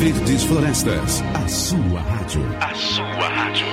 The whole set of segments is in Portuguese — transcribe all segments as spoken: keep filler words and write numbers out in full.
Verdes Florestas, a sua rádio. A sua rádio.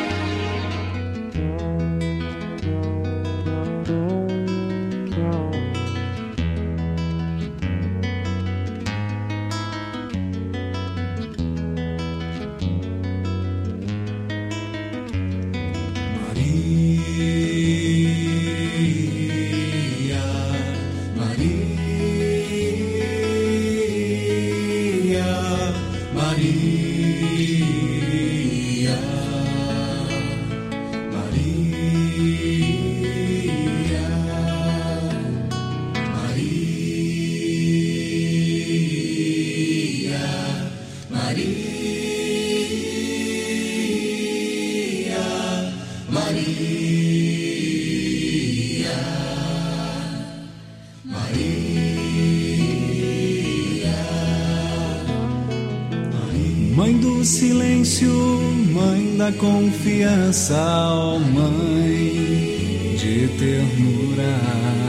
Mãe do silêncio, mãe da confiança, ó mãe de ternura.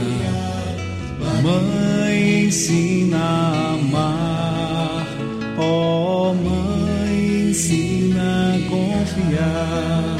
Mãe, ensina a amar, ó mãe, ensina a confiar.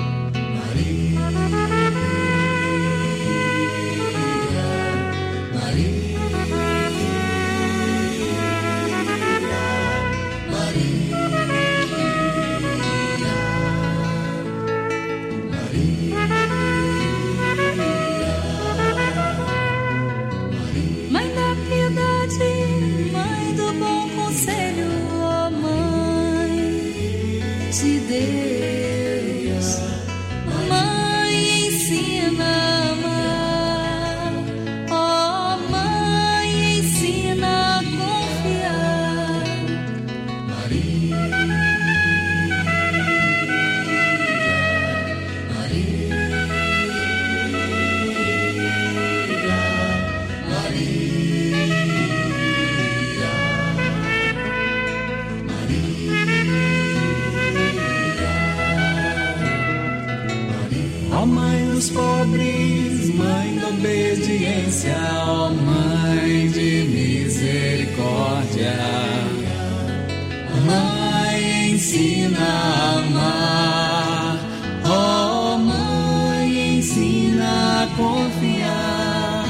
Pobres, mãe da obediência, ó mãe de misericórdia. Mãe, ensina a amar, ó mãe, ensina a confiar.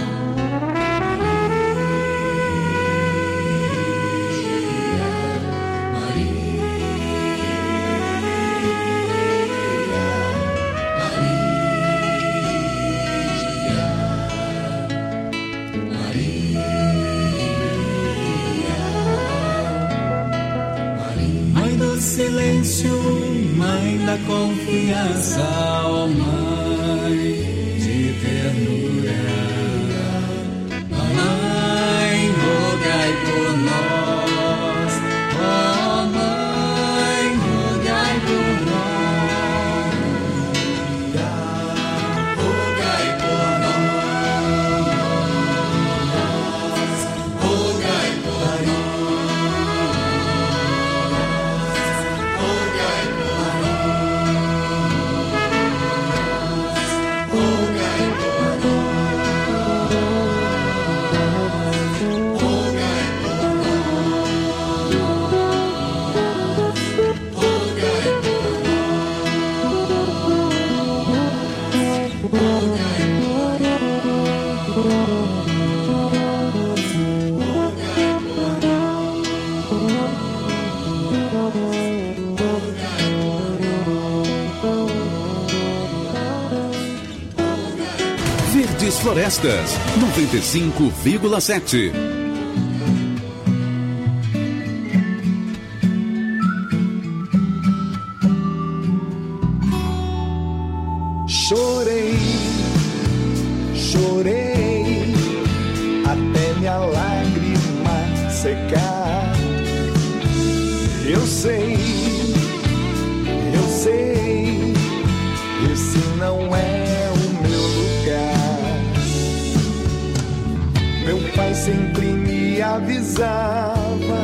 Silêncio, mãe da confiança, ó mãe de ternura. Mãe, rogai por nós, ó mãe, rogai por nós. Rogai por nós, rogai por nós. Verdes Florestas, noventa e cinco vírgula sete. Chorei, chorei, até minha lágrima secar. Eu sei, eu sei, esse não é o meu lugar. Meu pai sempre me avisava,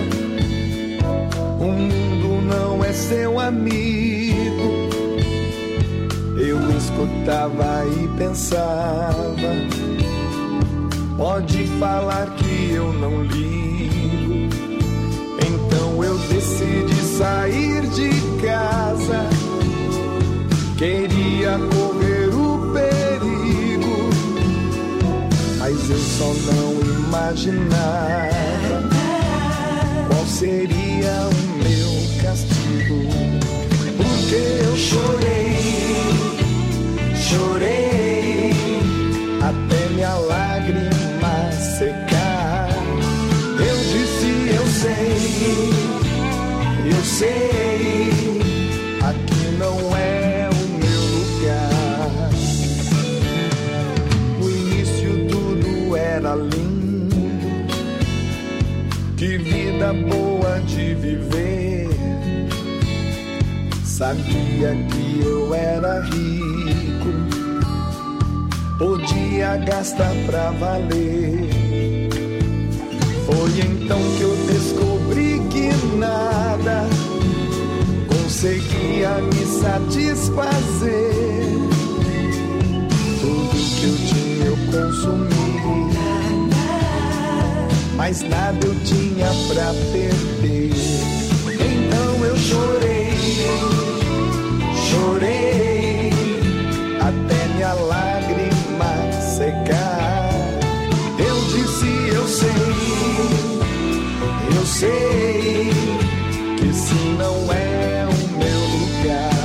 o mundo não é seu amigo. Eu escutava e pensava, pode falar que eu não ligo. Então eu decidi sair de casa. Queria correr o perigo, mas eu só não imaginava qual seria o meu castigo. Porque eu chorei, chorei, até minha lágrima secar. Eu disse, eu sei, eu sei, aqui não é o meu lugar. No início tudo era lindo, que vida boa de viver. Sabia que eu era rico, podia gastar pra valer. Foi então que eu descobri que nada conseguia me satisfazer. Tudo que eu tinha eu consumi, mas nada eu tinha pra perder. Então eu chorei, chorei, até minha lágrima secar. Eu disse, eu sei, eu sei, que se não é o meu lugar.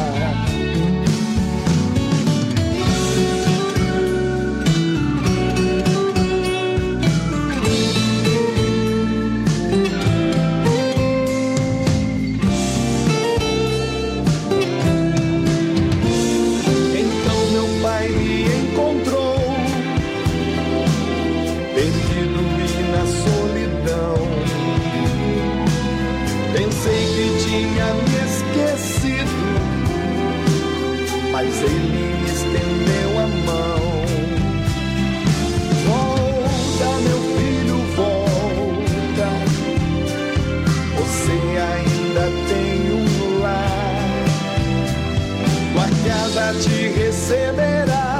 Mas ele me estendeu a mão. Volta, meu filho, volta. Você ainda tem um lar. Tua casa te receberá,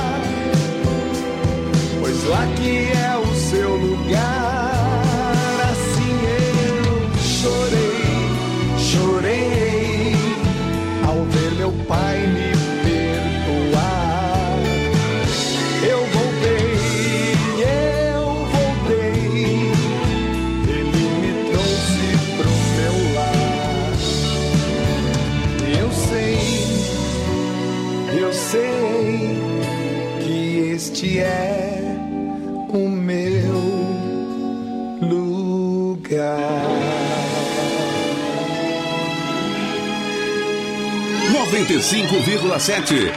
pois lá que é o seu lugar. Assim eu chorei, chorei, ao ver meu pai me este é o meu lugar. noventa e cinco vírgula sete.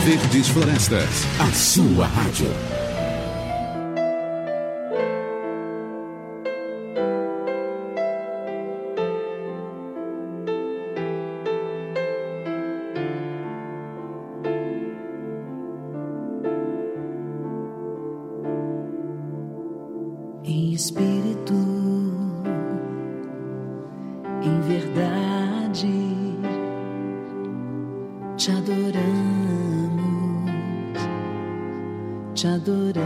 Verdes Florestas, a sua rádio. Em espírito, em verdade, te adoramos, te adoramos.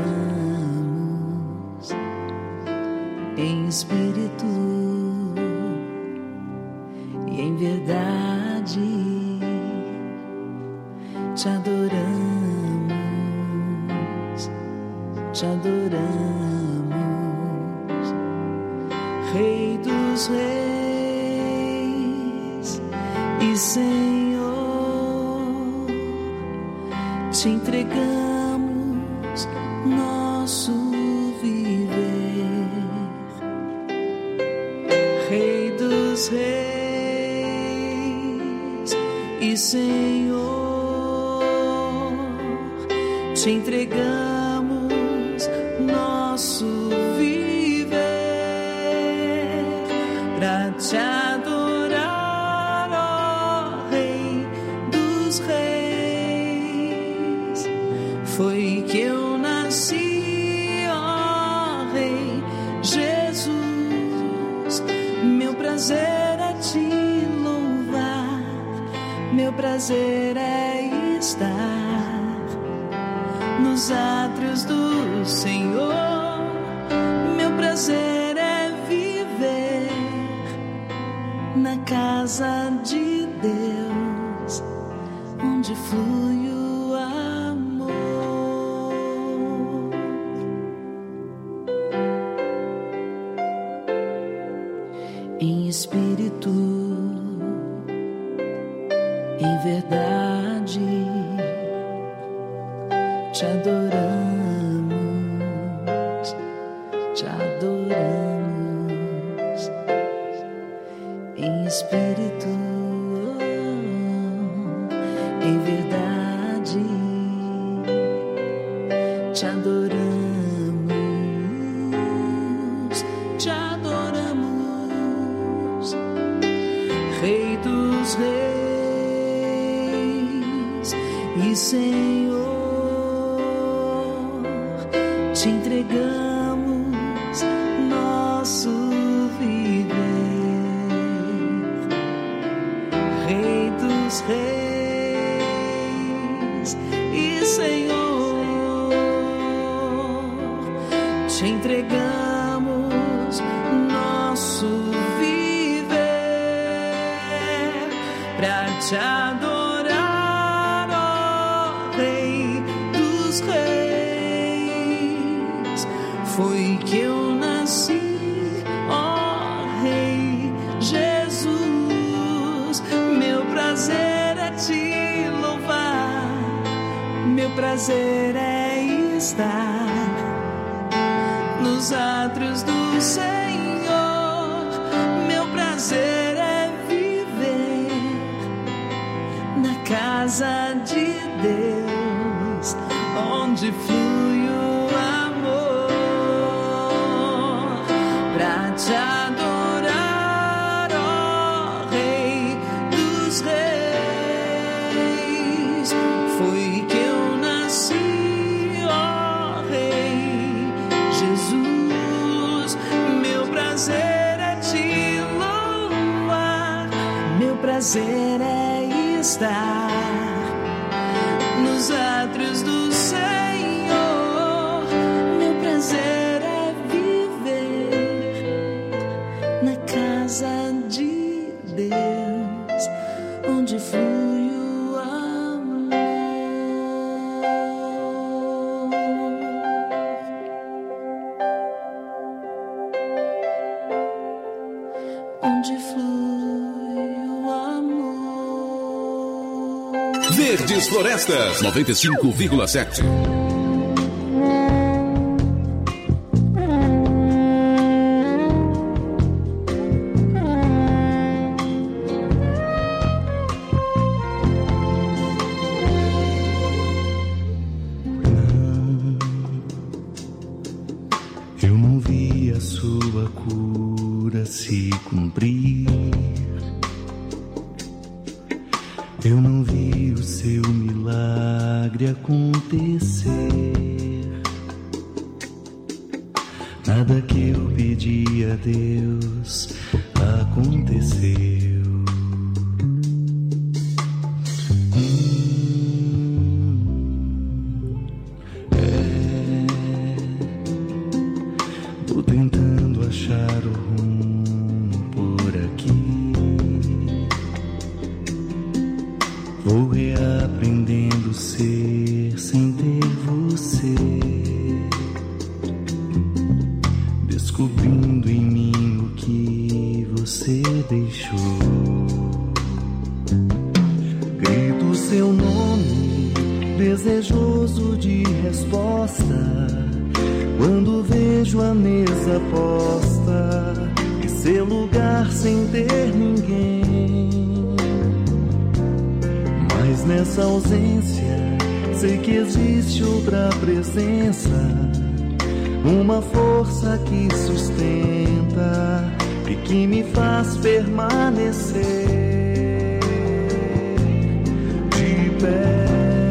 Em espírito e em verdade, te adoramos, te adoramos. Rei dos reis e Senhor, te entregamos nosso viver. Rei dos reis e Senhor, te entregamos nosso viver. Pra te adorar, ó Rei dos reis, foi que eu nasci, ó Rei Jesus. Meu prazer é te louvar, meu prazer é estar nos átrios do Senhor. Meu prazer é viver na casa de Deus, onde flui o amor. Em espírito, em verdade, te adoramos, te adoramos. Em espírito, em verdade, te adoramos, te adoramos. Rei dos reis e Senhor, te entregamos nosso viver. Rei dos reis e Senhor, te entregamos nosso viver. Pra te adorar, ó Rei dos reis, foi que eu nasci, ó Rei Jesus. Meu prazer é te louvar, meu prazer é estar nos átrios do Senhor. Meu prazer é viver na casa de Deus, onde flui o amor. Pra te adorar, ó Rei dos reis, foi que eu nasci, ó Rei Jesus. Meu prazer é te louvar, meu prazer é estar nos átrios do Senhor. Meu prazer é viver na casa de Deus, onde flui o amor. Onde flui o amor. Verdes Florestas, noventa e cinco vírgula sete. cumprir. Eu não vi o seu milagre acontecer. Nada que eu pedi a Deus aconteceu. Hum, é, tô tentando achar o rumo por aqui. Vou reaprendendo a ser sem ter você. Descobrindo em mim o que você deixou. Grito seu nome, desejoso de resposta, quando vejo a mesa posta e seu lugar sem ter ninguém. Mas nessa ausência sei que existe outra presença, uma força que sustenta e que me faz permanecer de pé.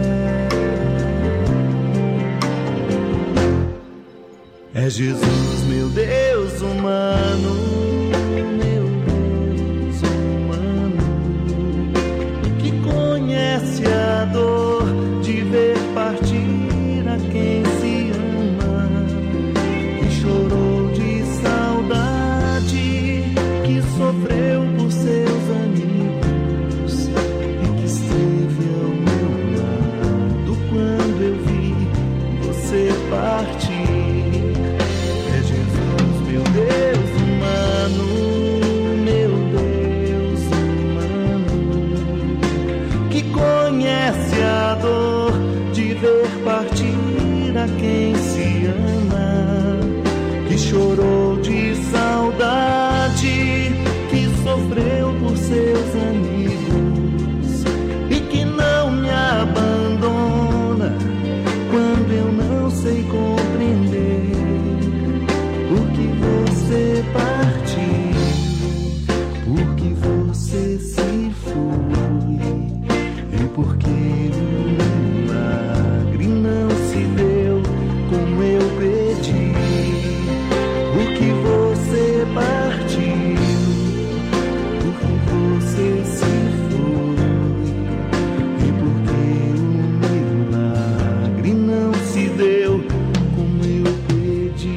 É Jesus, meu Deus humano, meu Deus humano, que conhece a dor de ver partir a quem se ama, que chorou de saudade, que sofreu por seus amigos e que esteve ao meu lado quando eu vi você partir. É Jesus, meu Deus humano, meu Deus humano, que conhece a dor de ver partir a quem se ama, que chorou de saudade, que sofreu por seus amigos e que não me abandona quando eu não sei compreender por que você partiu, por que você se foi e por que o milagre não se deu como eu pedi. Por que você partiu, por que você se foi e por que o milagre não se deu como eu pedi.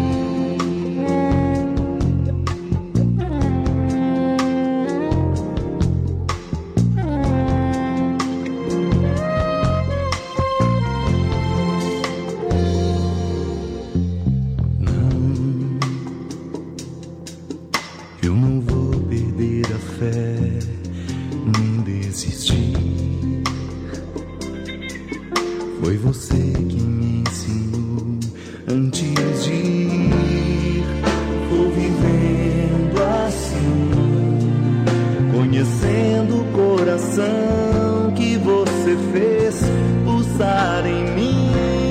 Eu não vou perder a fé, nem desistir. Foi você que me ensinou antes de ir. Vou vivendo assim, conhecendo o coração que você fez pulsar em mim.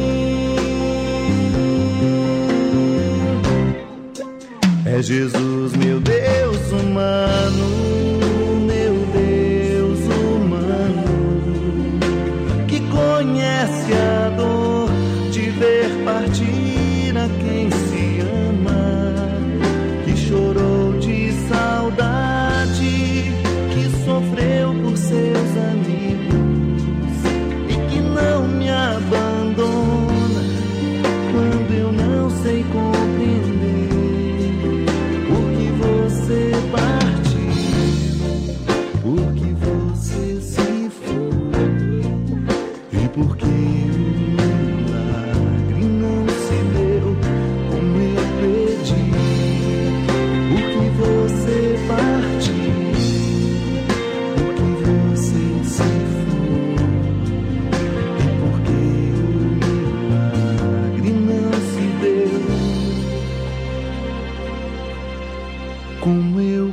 É Jesus, meu Deus humano, meu Deus humano, que conhece a dor de ver partir a quem se ama, que chorou de saudade, que sofreu por seus amigos e que não me abandona quando eu não sei compreender você partiu, porque você se foi e porque o milagre não se deu como eu pedi. Porque você partiu, porque você se foi e porque o milagre não se deu como eu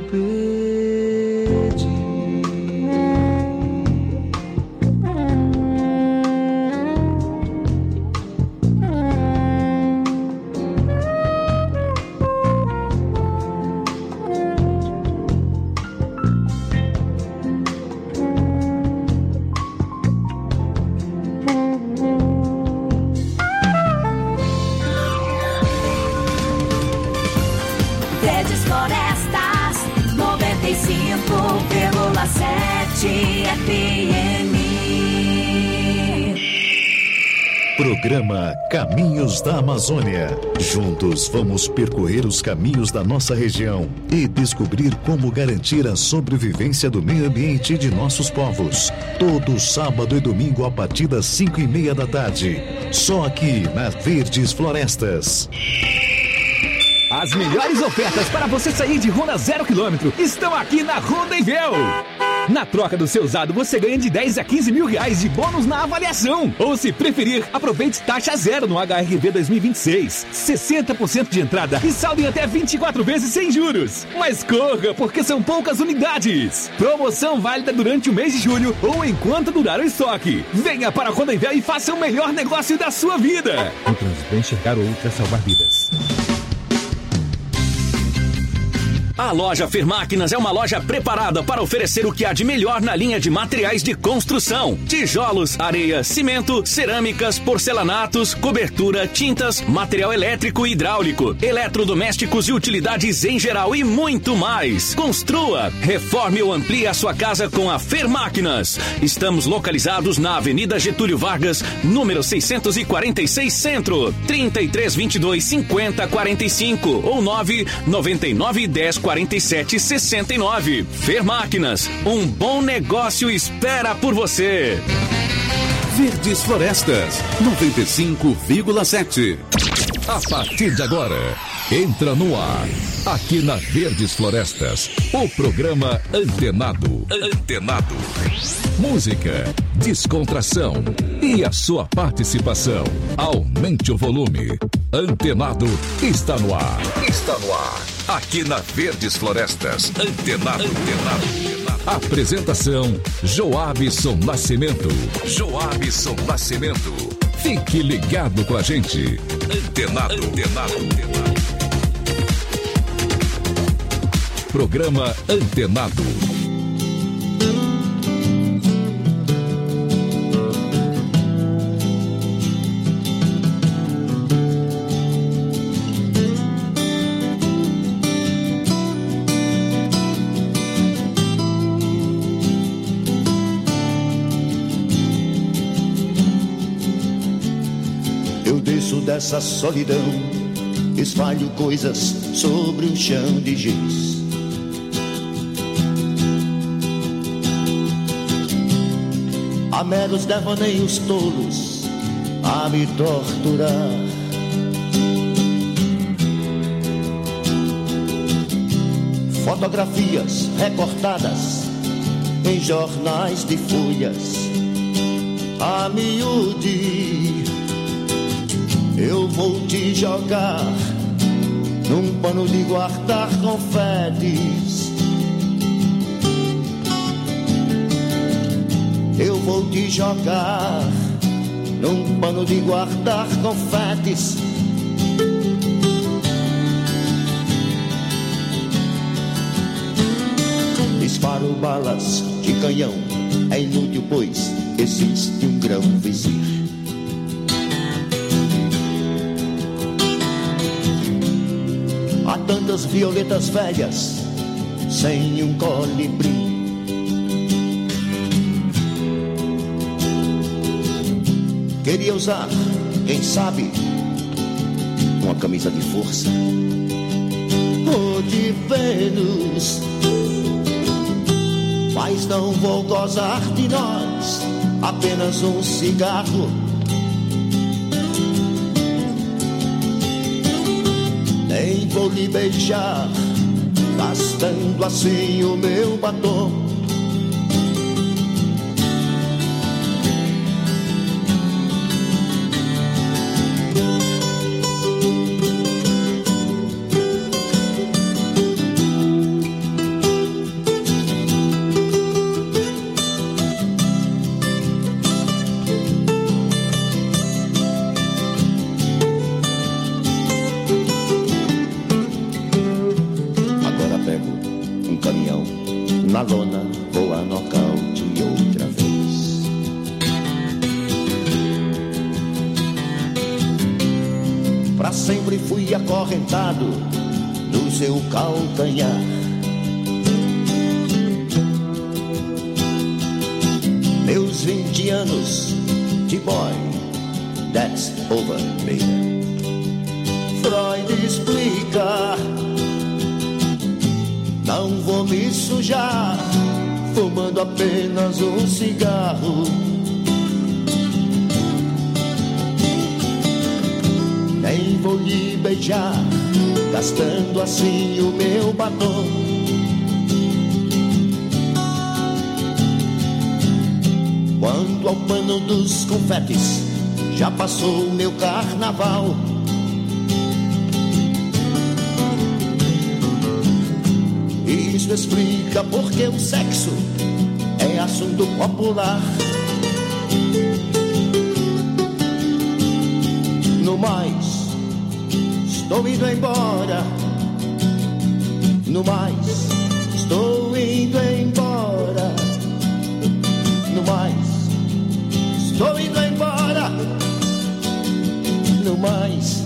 pedi. Programa Caminhos da Amazônia. Juntos vamos percorrer os caminhos da nossa região e descobrir como garantir a sobrevivência do meio ambiente de nossos povos. Todo sábado e domingo a partir das cinco e meia da tarde. Só aqui na Verdes Florestas. As melhores ofertas para você sair de Honda zero quilômetro estão aqui na Honda Envel. Na troca do seu usado, você ganha de dez a quinze mil reais de bônus na avaliação. Ou, se preferir, aproveite taxa zero no H R V dois mil e vinte e seis. sessenta por cento de entrada e saldo em até vinte e quatro vezes sem juros. Mas corra, porque são poucas unidades. Promoção válida durante o mês de julho ou enquanto durar o estoque. Venha para a Honda Envel e faça o melhor negócio da sua vida. O trânsito é enxergar o outro é salvar vidas. A loja Fermáquinas é uma loja preparada para oferecer o que há de melhor na linha de materiais de construção: tijolos, areia, cimento, cerâmicas, porcelanatos, cobertura, tintas, material elétrico e hidráulico, eletrodomésticos e utilidades em geral e muito mais. Construa, reforme ou amplie a sua casa com a Fermáquinas. Estamos localizados na Avenida Getúlio Vargas, número seiscentos e quarenta e seis Centro, trinta e três, vinte e dois, cinquenta, quarenta e cinco ou nove noventa e nove, dez, quarenta e sete, sessenta e nove. Fermáquinas, um bom negócio espera por você. Verdes Florestas, noventa e cinco vírgula sete. A partir de agora, entra no ar, aqui na Verdes Florestas, o programa Antenado. Antenado. Música, descontração e a sua participação. Aumente o volume. Antenado está no ar. Está no ar. Aqui na Verdes Florestas. Antenado. Antenado. Apresentação: Joabson Nascimento. Joabson Nascimento. Fique ligado com a gente. Antenado. Antenado. Antenado. Programa Antenado. Dessa solidão, espalho coisas sobre um chão de giz. Há meros devaneios tolos a me torturar. Fotografias recortadas em jornais de folhas a miúde. Eu vou te jogar num pano de guardar confetes. Eu vou te jogar num pano de guardar confetes. Disparo balas de canhão, é inútil, pois existe um grão vizir. Há tantas violetas velhas sem um colibri. Queria usar, quem sabe, uma camisa de força ou de Vênus, mas não vou gozar de nós, apenas um cigarro. Nem vou lhe beijar, gastando assim o meu batom. Acorrentado no seu calcanhar. Meus vinte anos de boy that's over, baby. Freud explica, não vou me sujar fumando apenas um cigarro. Nem vou lhe beijar, gastando assim o meu batom. Quanto ao pano dos confetes, já passou o meu carnaval. Isso explica porque o sexo é assunto popular. No mais, estou indo embora. No mais, estou indo embora. No mais, estou indo embora. No mais.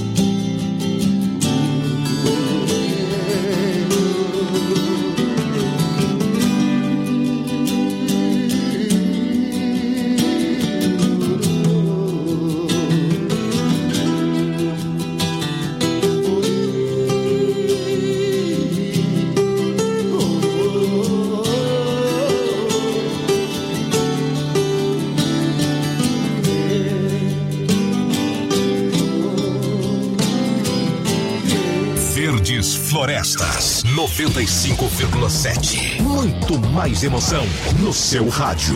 Florestas noventa e cinco vírgula sete. Muito mais emoção no seu rádio.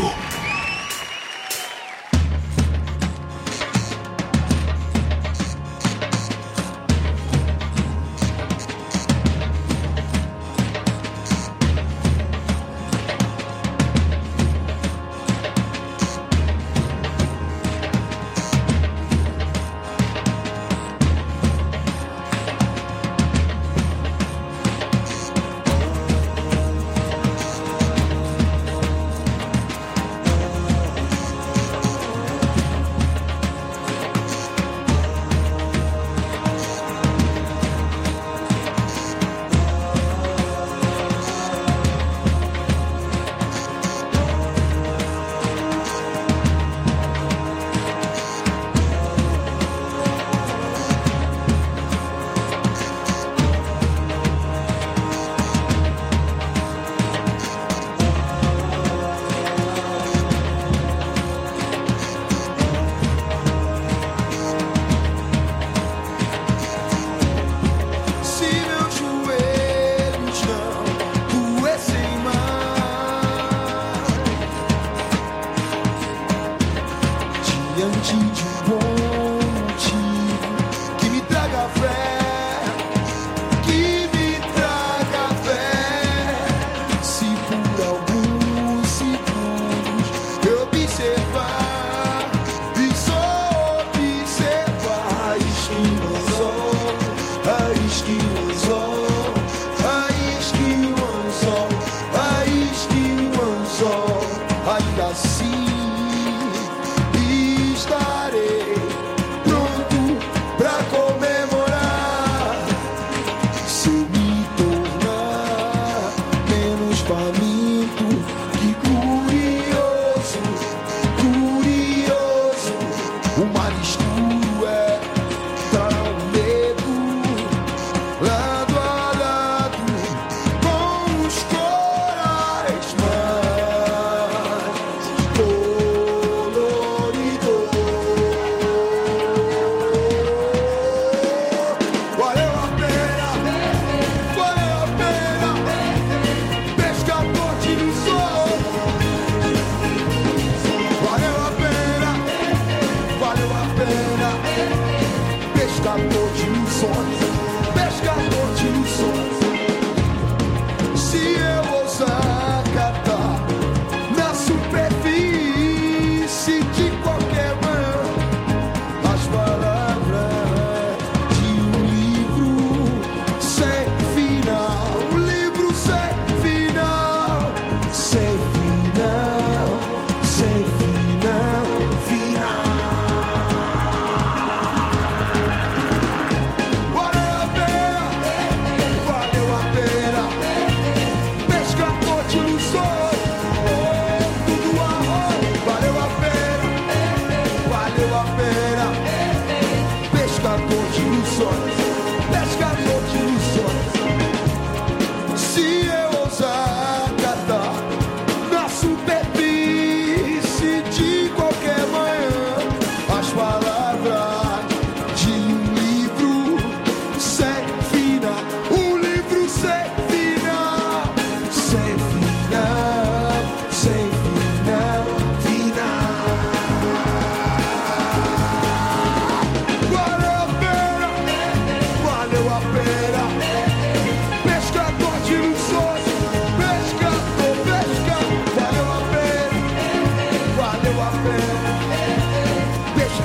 What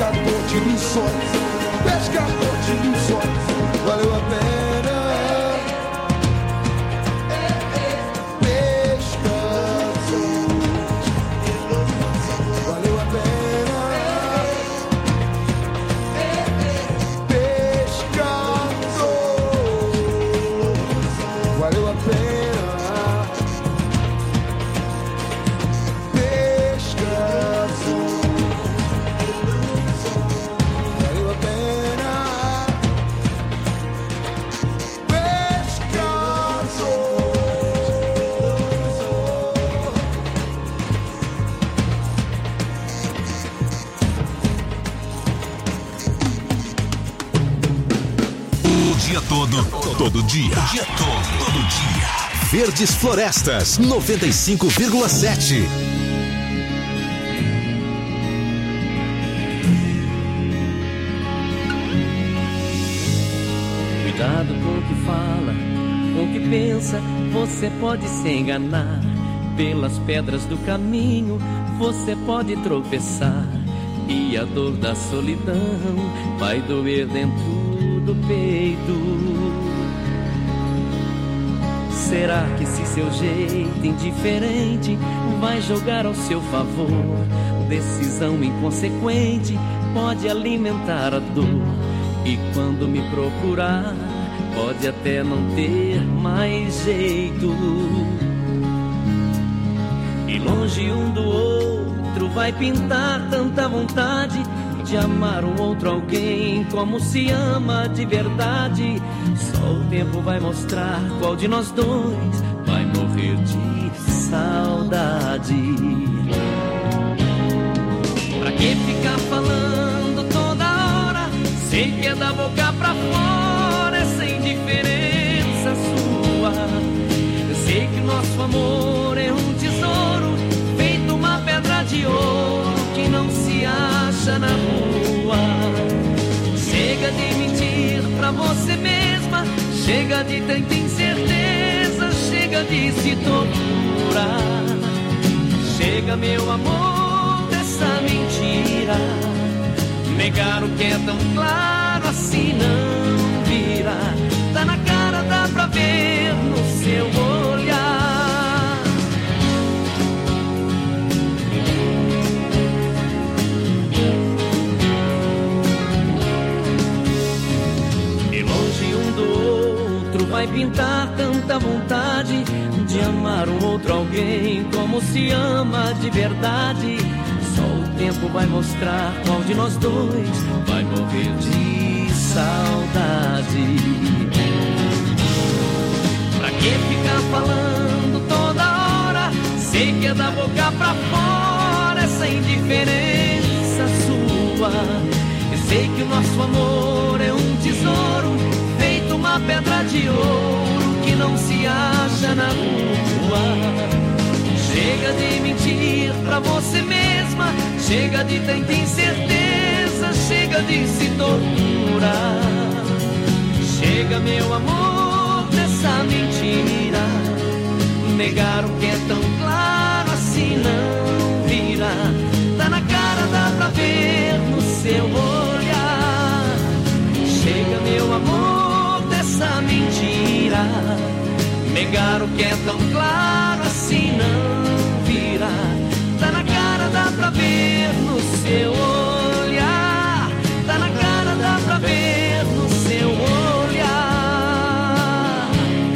pescador de ilusões, pescador de ilusões, valeu a pena. Pescador, valeu a pena. Pescador, valeu a pena. Todo, todo dia. O dia todo, todo dia. Verdes Florestas, noventa e cinco vírgula sete. Cuidado com o que fala, com o que pensa, você pode se enganar. Pelas pedras do caminho, você pode tropeçar. E a dor da solidão vai doer dentro do peito. Será que esse seu jeito indiferente vai jogar ao seu favor? Decisão inconsequente pode alimentar a dor. E quando me procurar, pode até não ter mais jeito. E longe um do outro vai pintar tanta vontade de amar um outro alguém como se ama de verdade. Só o tempo vai mostrar qual de nós dois vai morrer de saudade. Pra que ficar falando toda hora? Sei que é da boca pra fora, essa indiferença sua. Eu sei que nosso amor é um tesouro, feito uma pedra de ouro que não se acha na rua. Chega de mentir pra você mesma, chega de tanta incerteza, chega de se torturar. Chega, meu amor, dessa mentira. Negar o que é tão claro assim não vira. Tá na cara, dá pra ver no seu olhar. Vai pintar tanta vontade de amar um outro alguém como se ama de verdade. Só o tempo vai mostrar qual de nós dois vai morrer de saudade. Pra que ficar falando toda hora? Sei que é da boca pra fora, essa indiferença sua. Eu sei que o nosso amor é um tesouro, uma pedra de ouro que não se acha na rua. Chega de mentir pra você mesma, chega de tanta incerteza, chega de se torturar. Chega, meu amor, dessa mentira. Negar o que é tão claro assim não vira. Tá na cara, dá pra ver no seu olhar. Chega, meu amor, essa mentira. Negar o que é tão claro assim não vira. Tá na cara, dá pra ver no seu olhar. Tá na cara, dá pra ver no seu olhar.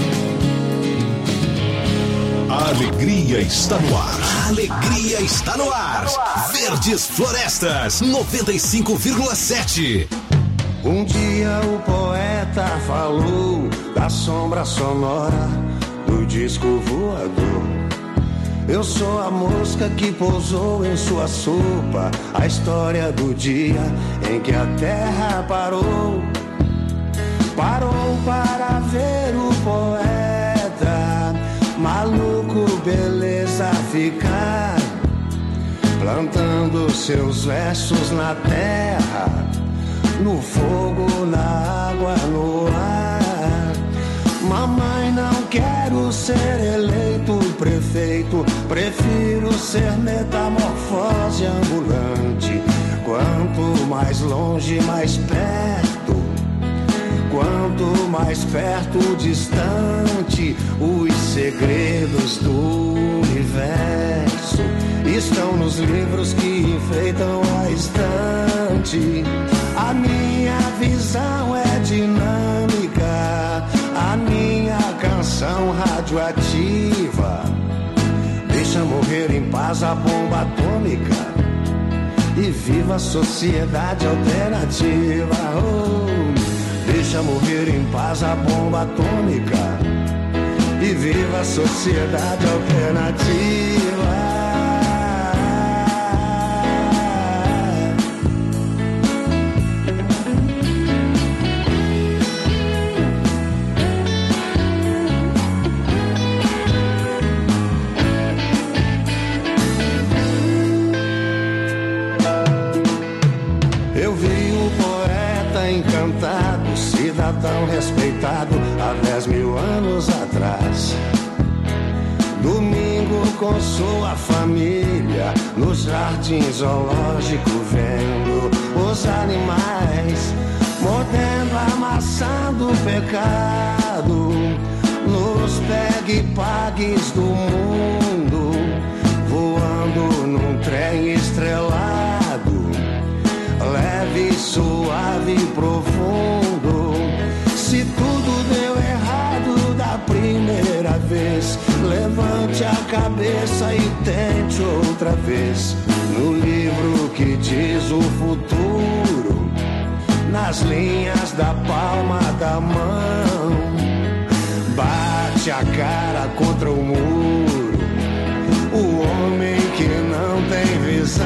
A alegria está no ar. A alegria está no ar. Verdes Florestas, noventa e cinco vírgula sete. Um dia o poeta falou da sombra sonora do disco voador. Eu sou a mosca que pousou em sua sopa, a história do dia em que a terra parou. Parou para ver o poeta, maluco, beleza ficar, plantando seus versos na terra, no fogo, na água, no ar. Mamãe, não quero ser eleito prefeito, prefiro ser metamorfose ambulante. Quanto mais longe, mais perto. Quanto mais perto, distante, os segredos do universo estão nos livros que enfeitam a estante. A minha visão é dinâmica, a minha canção radioativa. Deixa morrer em paz a bomba atômica e viva a sociedade alternativa. Oh, deixa morrer em paz a bomba atômica e viva a sociedade alternativa. Cidadão respeitado há dez mil anos atrás. Domingo com sua família no jardim zoológico, vendo os animais mordendo a maçã do pecado nos pegue-pagues do mundo, voando num trem estrelado, leve, suave e profundo. Se tudo deu errado da primeira vez, levante a cabeça e tente outra vez. No livro que diz o futuro, nas linhas da palma da mão, bate a cara contra o muro, o homem que não tem visão.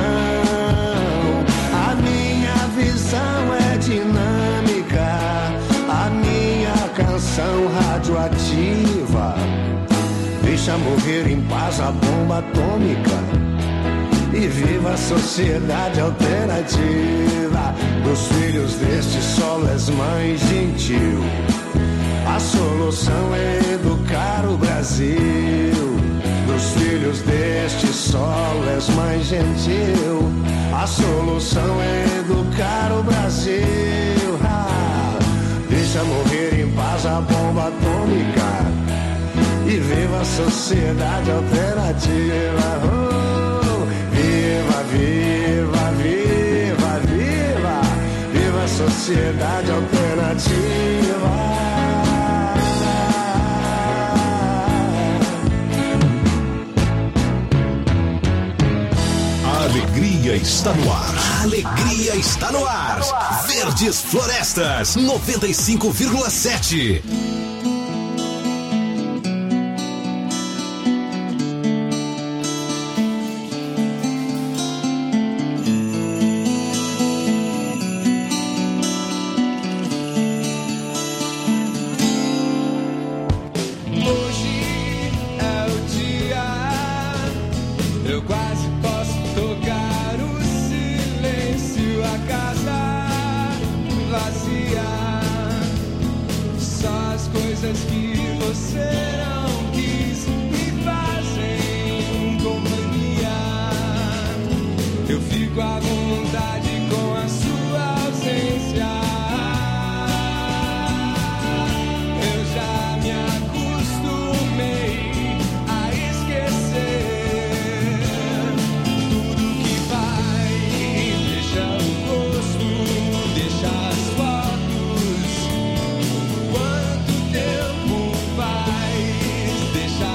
A minha visão é dinâmica, a minha canção radioativa. Deixa morrer em paz a bomba atômica e viva a sociedade alternativa. Dos filhos deste solo és mãe gentil, a solução é educar o Brasil. Dos filhos deste solo és mãe gentil, a solução é educar o Brasil. Ah, deixa morrer em paz a bomba atômica e viva a sociedade alternativa. Oh, viva, viva, viva, viva, viva a sociedade alternativa. A alegria está no ar. A alegria está no ar. Verdes Florestas, noventa e cinco vírgula sete.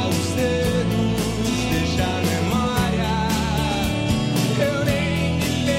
Eu nem me lembro.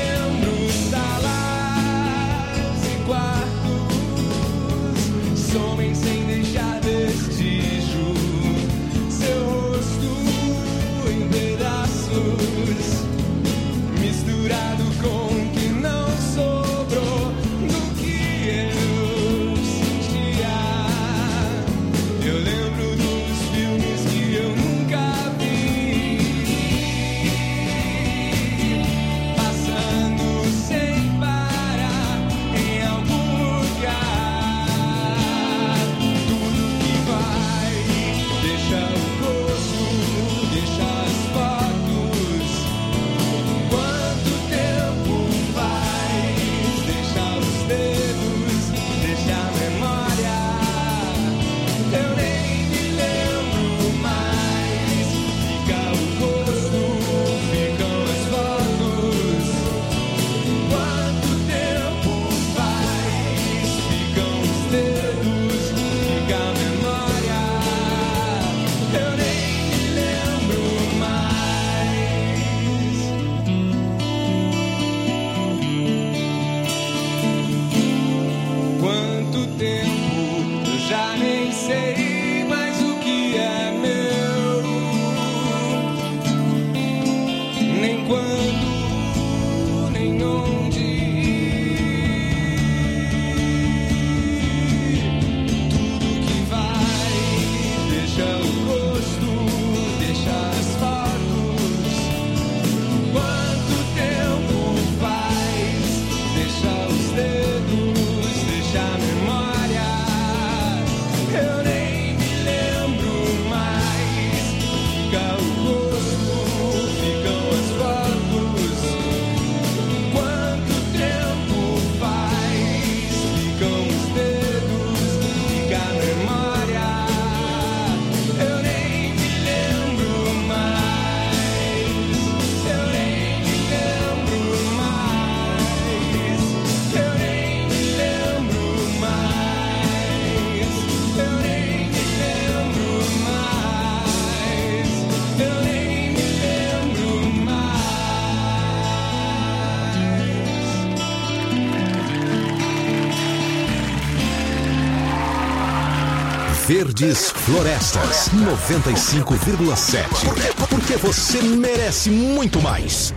Verdes Florestas, noventa e cinco vírgula sete. Porque, porque você merece muito mais.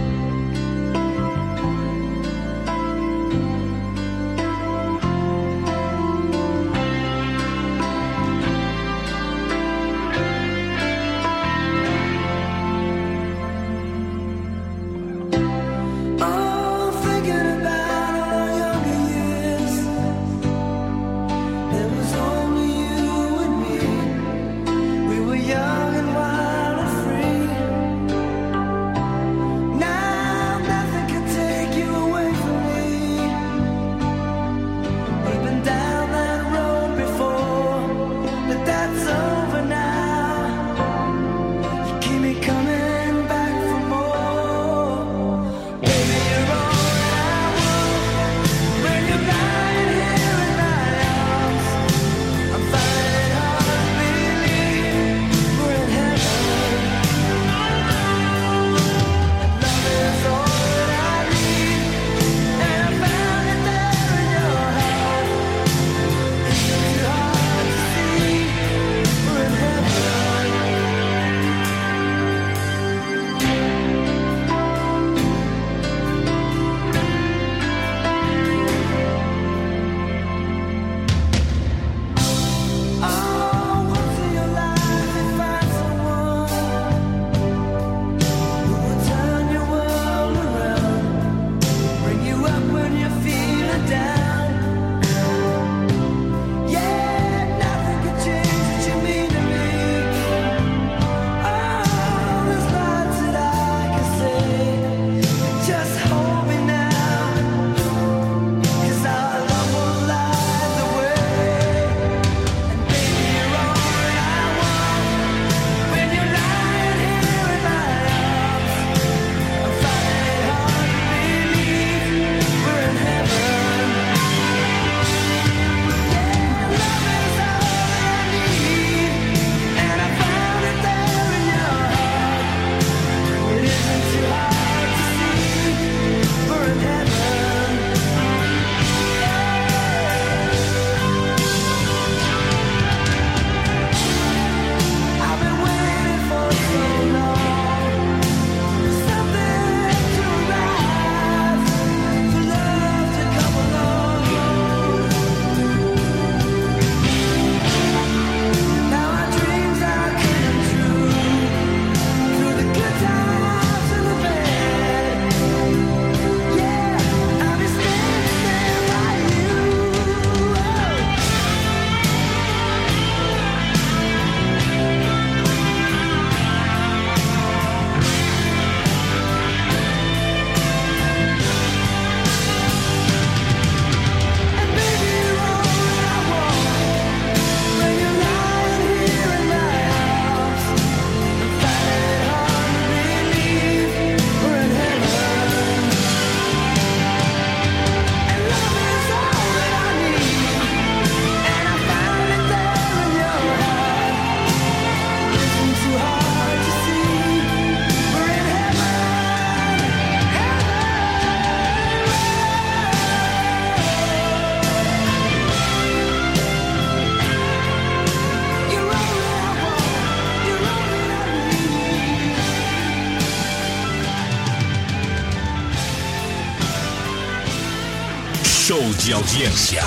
Show de audiência.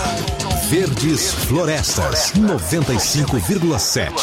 Verdes Florestas, noventa e cinco vírgula sete.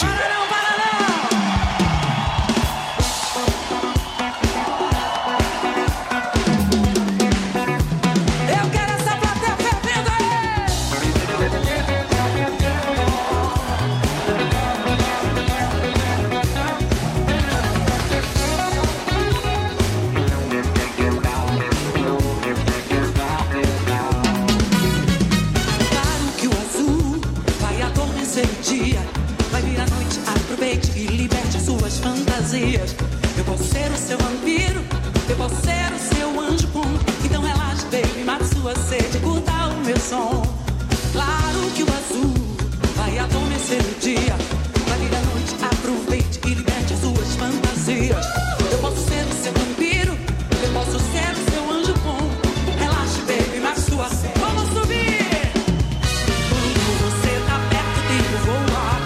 Eu posso ser o seu vampiro, eu posso ser o seu anjo bom. Então relaxe, baby, mate sua sede, curta o meu som. Claro que o azul vai adormecer o dia, vai vir a noite, aproveite e liberte as suas fantasias. Eu posso ser o seu vampiro, eu posso ser o seu anjo bom. Relaxe, baby, mate sua sede. Vamos subir! Quando você tá perto, tem que voar.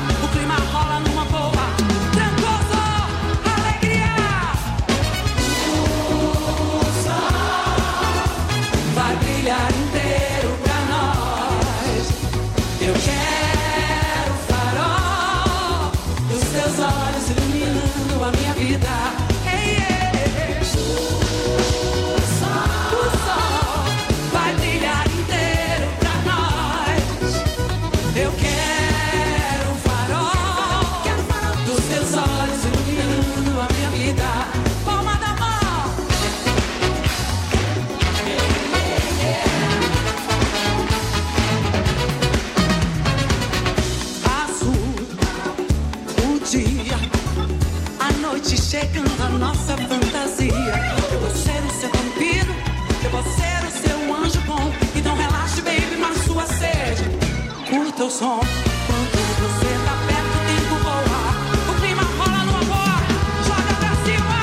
som. Quando você tá perto, o tempo voa. O clima rola no amor, joga pra cima.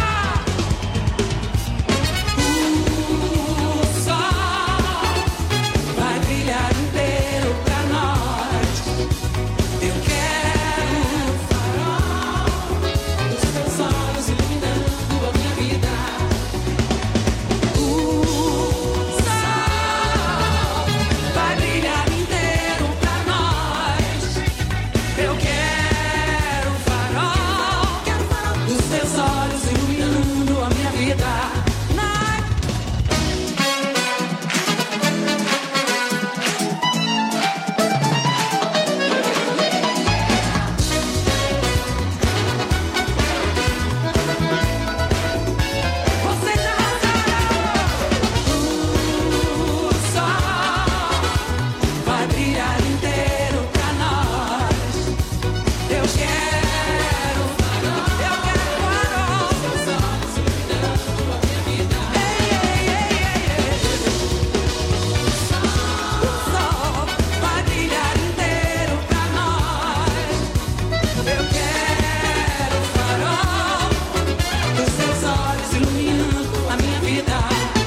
O sol vai brilhar inteiro pra nós. Eu quero o farol dos teus olhos iluminando a minha vida. O sol vai brilhar inteiro pra nós. Eu quero o farol dos teus olhos iluminando a minha vida. Vocês arrasaram. O sol vai brilhar inteiro pra nós. Eu quero o farol, eu quero o farol dos teus olhos iluminando a minha vida. Ei, ei, ei, ei, ei. O sol vai brilhar inteiro pra nós. Eu quero o farol dos teus olhos iluminando a minha vida.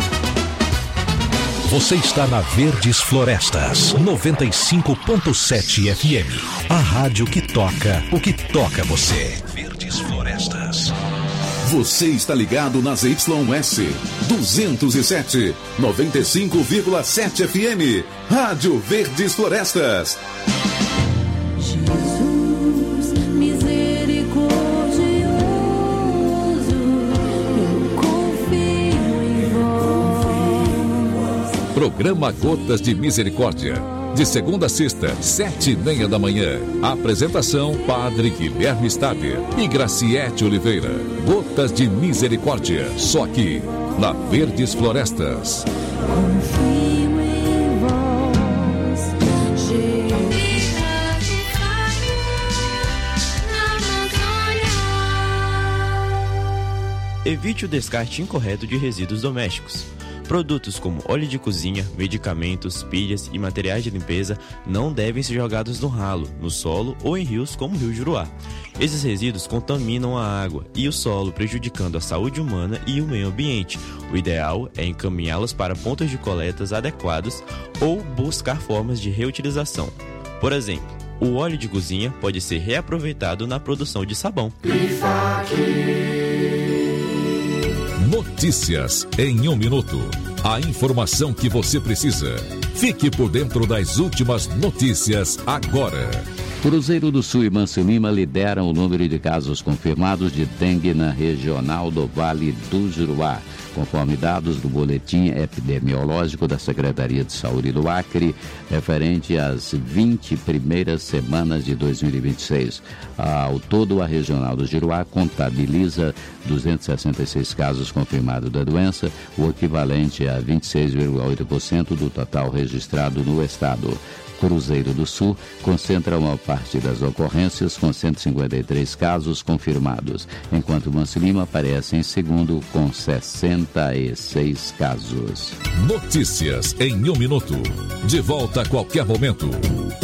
Você está na Verdes Florestas, noventa e cinco ponto sete F M. A rádio que toca o que toca você. Verdes Florestas. Você está ligado nas Y S duzentos e sete, noventa e cinco vírgula sete F M. Rádio Verdes Florestas. Jesus, misericordioso, eu confio em vós. Programa Gotas de Misericórdia. De segunda a sexta, sete e meia da manhã. Apresentação: Padre Guilherme Stader e Graciete Oliveira. Gotas de Misericórdia. Só aqui, na Verdes Florestas. Confio em vós, Jesus. Evite o descarte incorreto de resíduos domésticos. Produtos como óleo de cozinha, medicamentos, pilhas e materiais de limpeza não devem ser jogados no ralo, no solo ou em rios como o Rio Juruá. Esses resíduos contaminam a água e o solo, prejudicando a saúde humana e o meio ambiente. O ideal é encaminhá-los para pontos de coletas adequados ou buscar formas de reutilização. Por exemplo, o óleo de cozinha pode ser reaproveitado na produção de sabão. Notícias em um minuto. A informação que você precisa. Fique por dentro das últimas notícias agora. Cruzeiro do Sul e Manso Lima lideram o número de casos confirmados de dengue na regional do Vale do Juruá, conforme dados do boletim epidemiológico da Secretaria de Saúde do Acre, referente às vinte primeiras semanas de dois mil e vinte e seis. Ao todo, a regional do Juruá contabiliza duzentos e sessenta e seis casos confirmados da doença, o equivalente a vinte e seis vírgula oito por cento do total registrado no estado. Cruzeiro do Sul concentra uma parte das ocorrências com cento e cinquenta e três casos confirmados, enquanto Manso Lima aparece em segundo com sessenta e seis casos. Notícias em um minuto. De volta a qualquer momento.